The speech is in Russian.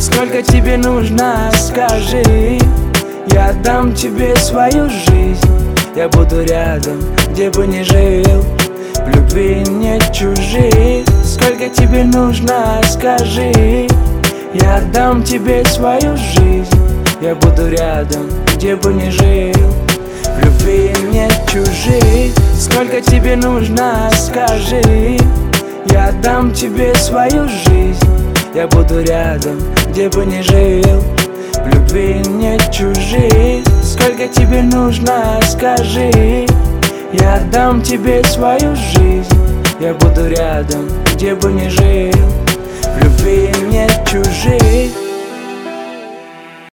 Сколько тебе нужно, скажи. Я дам тебе свою жизнь. Я буду рядом, где бы ни жил. В любви нет чужих. Сколько тебе нужно, скажи. Я дам тебе свою жизнь. Я буду рядом, где бы ни жил. В любви нет чужих. Сколько тебе нужно, скажи. Я дам тебе свою жизнь. Я буду рядом, где бы ни жил. В любви нет чужих. Сколько тебе нужно, скажи. Я дам тебе свою жизнь. Я буду рядом, где бы ни жил. В любви нет чужих.